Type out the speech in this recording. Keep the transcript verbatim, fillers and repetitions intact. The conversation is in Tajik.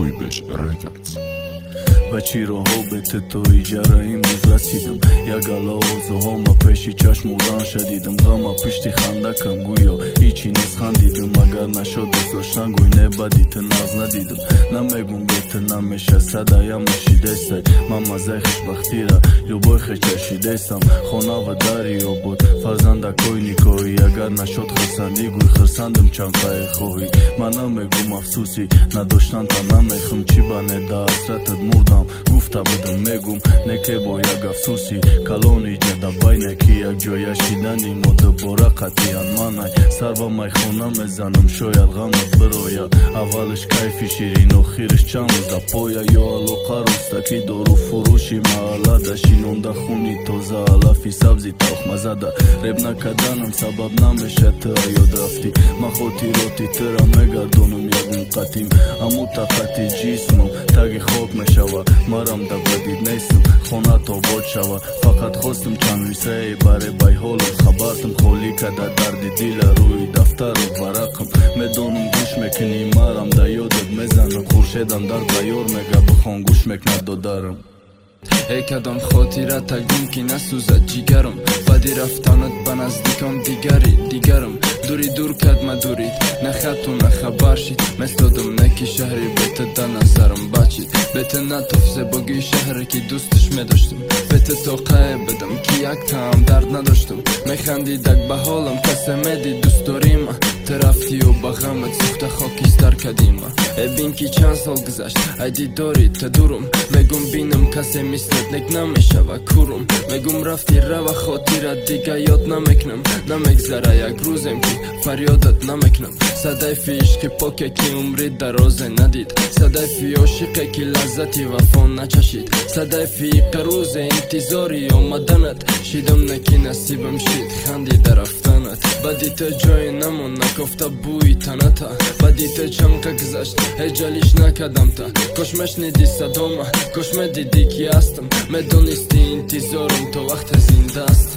Quibeş Records. Baciro hobete to ijara imruz rasidam Yagala ozo homa peshi chashmuran shadidam Gama pishti khandakam guyo Ichi nes khandidim Agar nashod dostan guy nebadit naz nadidam Namegum bete namesha sadayam shidesay Mama zayxish bakhtira Ljuboy khechashidesam Khonava dari obod Farzanda koyni koyi Agar nashod khasandi guy khirsandim chanqay khohi Manamegum afsusi Nadostan ta namekhm chibane da asratad murdam Gufta budam megum neke boya gafsusi Kaloni jada bayne kiyak joya shidani Moda bora qatiyan manay Sarva may khona mezanam shoyad ghamad baroya Avalish kayfi shirin o khirish chamuzda poya Yo alo qarusta ki doru furushi maalada Shinonda khuni toza alafi sabzi tauq mazada Rebna kadanam sabab nameshat ayod rafti Ma khoti roti tera megardonum yagum qatim Amuta qati jismum tagi khok meshava Maram da badid nesam khona to bochava Faqat khostum chanvisay bare bay holum Khabartum kholi kada dardi dila ruy daftar varaqam Medonum gush mekni maram da yodad mezanam Khurshedam dar bayor mega bkhon gush mekna dodaram Ekadam khotirata gumki nasuzad jigaram Badi raftanat ba nazdikam digari digaram Duri dur kad ma durid na khatu na khabar shid Meslodum neki shahri bete da nazaram bachid Bete natofze bogi shahr ki dustsh medashtum Bete to qae bedam ki yak taam dard nadashtum Mekhandidak ba holam qasemedi dust dorim Te rafti u ba ghamat sukhta khokis dar kadima Ebin ki chan sol gzasht aydi dorid te durum Megum binam kasem Mislet nek nameshava kurum Megum rafti rava khotira diga yod nameknam Namegzara jak gruzem ki faryodat nameknam Sadaj fi ishki poke ki umri daroze nadid Sadaj fi oshike ki lazati vafon nachashid Sadaj fi qaruze intizori omadanat Shidam neki nasibam shid khandi daraftanat Badi te joy namon nakofta bui tanata Badi te chamka gzasht ejalish nakadamta Koshmesh nidisa doma Koshme didi ki astım Me donisti intizorum to vaqte zindast